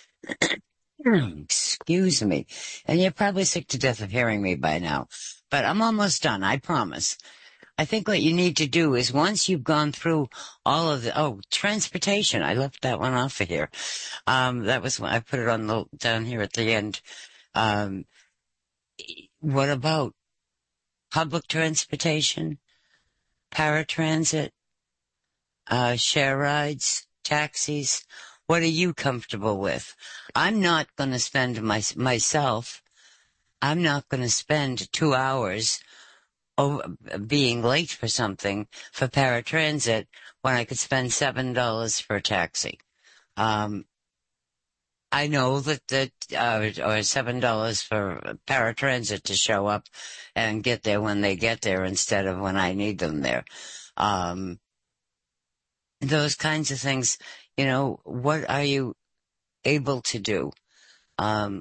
Excuse me. And you're probably sick to death of hearing me by now, but I'm almost done. I promise. I think what you need to do is once you've gone through all of the, oh, transportation. I left that one off of here. Um, that was when I put it on the, down here at the end. Um, what about public transportation, paratransit, uh, share rides, taxis? What are you comfortable with? I'm not going to spend my, myself, I'm not going to spend two hours over, being late for something for paratransit when I could spend seven dollars for a taxi. Um, I know that, that, uh, or seven dollars for paratransit to show up and get there when they get there instead of when I need them there. Um, those kinds of things, you know, what are you able to do, um,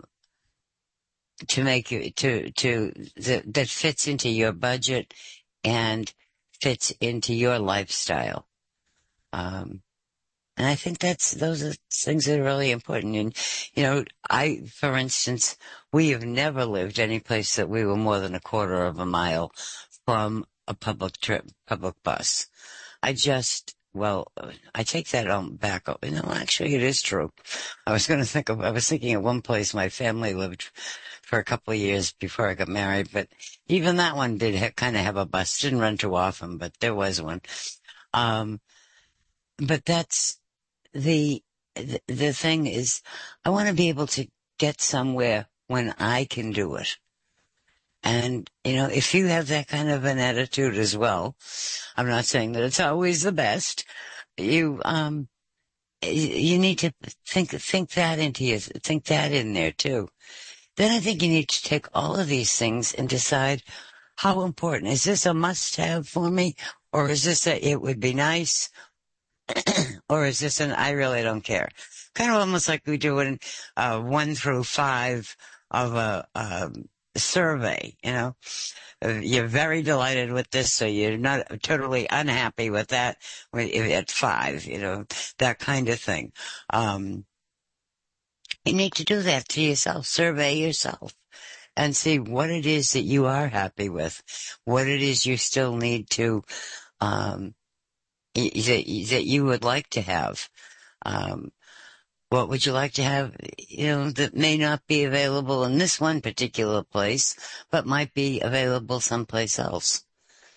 to make you, to, to, that, that fits into your budget and fits into your lifestyle? Um, and I think that's, those are things that are really important. And, you know, I, for instance, we have never lived any place that we were more than a quarter of a mile from a public trip, public bus. I just, Well, I take that on back. You know, actually, it is true. I was going to think of, I was thinking of one place my family lived for a couple of years before I got married, but even that one did ha- kind of have a bus. Didn't run too often, but there was one. Um, but that's the, the, the thing is, I want to be able to get somewhere when I can do it. And, you know, if you have that kind of an attitude as well, I'm not saying that it's always the best. You, um, you need to think, think that into you, think that in there too. Then I think you need to take all of these things and decide how important. Is this a must have for me? Or is this a, it would be nice? Or is this an, I really don't care? Kind of almost like we do in, uh, one through five of a, um, survey, you know, you're very delighted with this, so you're not totally unhappy with that at five, you know, that kind of thing. Um, you need to do that to yourself, survey yourself and see what it is that you are happy with, what it is you still need to, um, that, that you would like to have. Um, What would you like to have, you know, that may not be available in this one particular place, but might be available someplace else?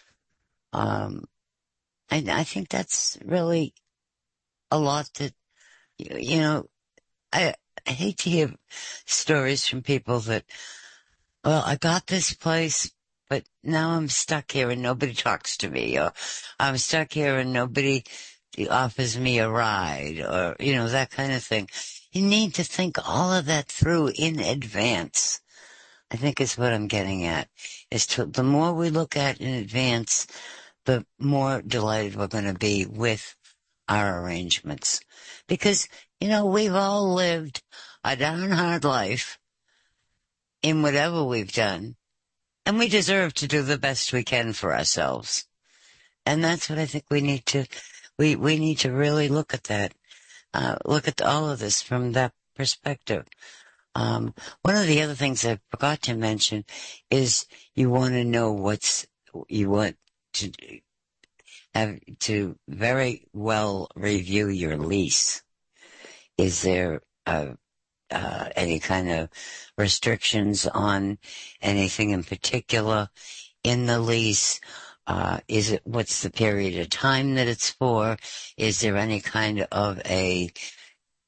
Um, and I think that's really a lot that, you know, I, I hate to hear stories from people that, well, I got this place, but now I'm stuck here and nobody talks to me, or I'm stuck here and nobody he offers me a ride, or, you know, that kind of thing. You need to think all of that through in advance. I think is what I'm getting at. Is to, the more we look at in advance, the more delighted we're going to be with our arrangements. Because, you know, we've all lived a darn hard life in whatever we've done, and we deserve to do the best we can for ourselves. And that's what I think we need to We, we need to really look at that, uh, look at all of this from that perspective. Um, one of the other things I forgot to mention is you want to know what's, you want to have to very well review your lease. Is there, uh, uh, any kind of restrictions on anything in particular in the lease? Uh, is it, what's the period of time that it's for? Is there any kind of a,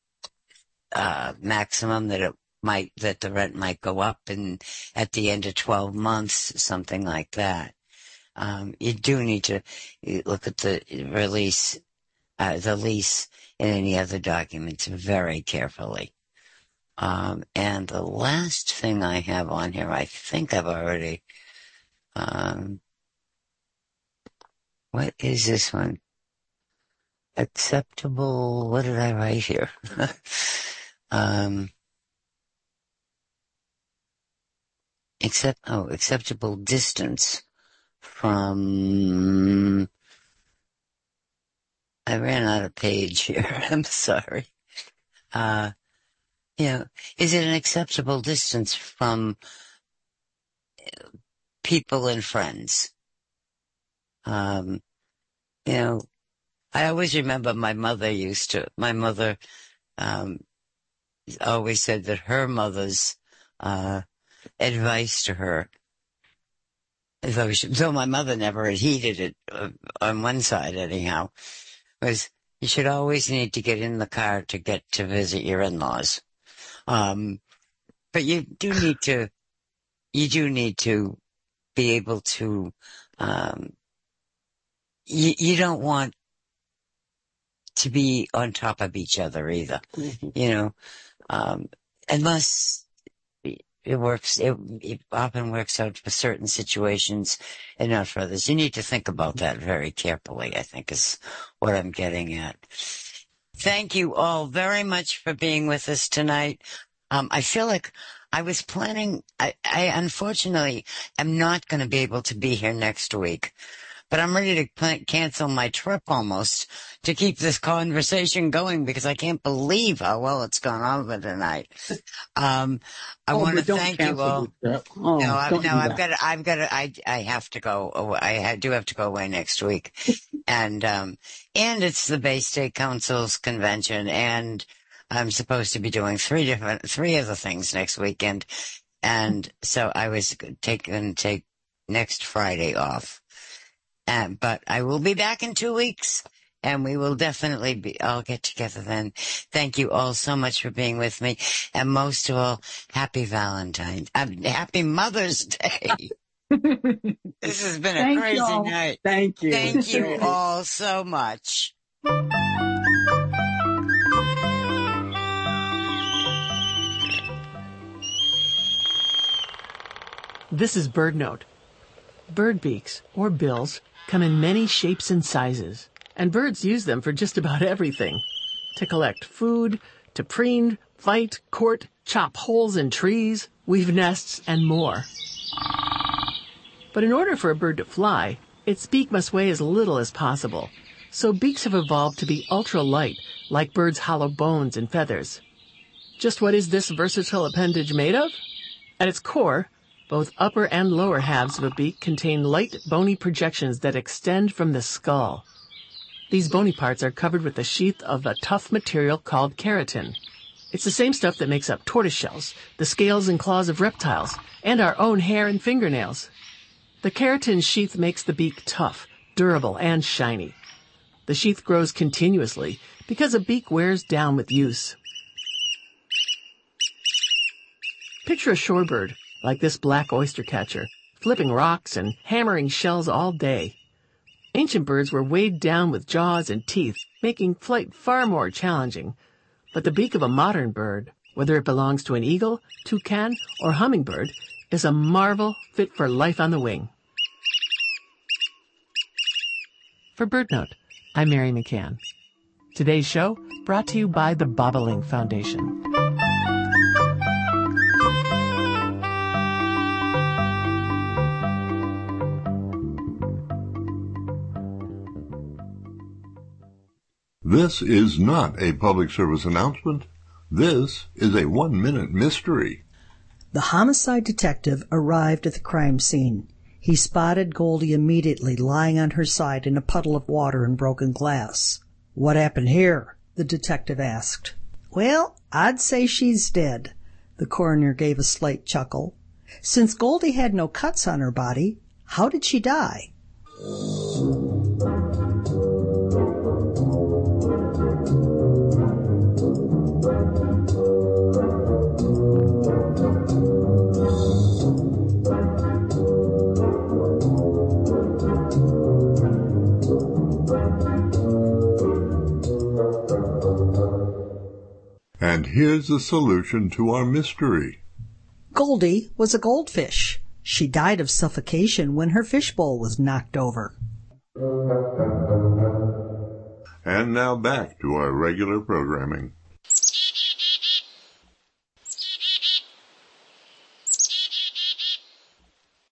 uh, maximum that it might, that the rent might go up in at the end of twelve months, something like that. Um, you do need to look at the release, uh, the lease and any other documents very carefully. Um, and the last thing I have on here, I think I've already, um, what is this one? Acceptable, what did I write here? um, accept, oh, acceptable distance from, I ran out of page here. I'm sorry. Uh, you know, is it an acceptable distance from people and friends? Um, you know, I always remember my mother used to, my mother, um, always said that her mother's, uh, advice to her, though, she, though my mother never had heeded it uh, on one side anyhow, was you should always need to get in the car to get to visit your in-laws. Um, but you do need to, you do need to be able to, um, you, you don't want to be on top of each other either, mm-hmm. you know, um, unless it works, it, it often works out for certain situations and not for others. You need to think about that very carefully, I think is what I'm getting at. Thank you all very much for being with us tonight. Um, I feel like I was planning, I, I unfortunately am not going to be able to be here next week, but I'm ready to plan, cancel my trip almost to keep this conversation going because I can't believe how well it's gone over tonight. Um, I oh, want to thank you all. Oh, no, I, no, I've got to, I've got to, I, I have to go away. I do have to go away next week. and, um, and it's the Bay State Council's convention and I'm supposed to be doing three different, three other things next weekend. And so I was taking, take next Friday off. Uh, but I will be back in two weeks and we will definitely be, all get together then. Thank you all so much for being with me. And most of all, happy Valentine's, uh, happy Mother's Day. This has been a Thank crazy y'all. night. Thank you. Thank you all so much. This is BirdNote. Bird beaks, or bills, come in many shapes and sizes, and birds use them for just about everything. To collect food, to preen, fight, court, chop holes in trees, weave nests, and more. But in order for a bird to fly, its beak must weigh as little as possible. So beaks have evolved to be ultra-light, like birds' hollow bones and feathers. Just what is this versatile appendage made of? At its core, both upper and lower halves of a beak contain light, bony projections that extend from the skull. These bony parts are covered with a sheath of a tough material called keratin. It's the same stuff that makes up tortoiseshells, the scales and claws of reptiles, and our own hair and fingernails. The keratin sheath makes the beak tough, durable, and shiny. The sheath grows continuously because a beak wears down with use. Picture a shorebird, like this black oyster catcher, flipping rocks and hammering shells all day. Ancient birds were weighed down with jaws and teeth, making flight far more challenging. But the beak of a modern bird, whether it belongs to an eagle, toucan, or hummingbird, is a marvel fit for life on the wing. For BirdNote, I'm Mary McCann. Today's show brought to you by the Bobolink Foundation. This is not a public service announcement. This is a one-minute mystery. The homicide detective arrived at the crime scene. He spotted Goldie immediately lying on her side in a puddle of water and broken glass. "What happened here?" the detective asked. "Well, I'd say she's dead." The coroner gave a slight chuckle. "Since Goldie had no cuts on her body, how did she die?" here's the solution to our mystery. Goldie was a goldfish. She died of suffocation when her fishbowl was knocked over. And now back to our regular programming.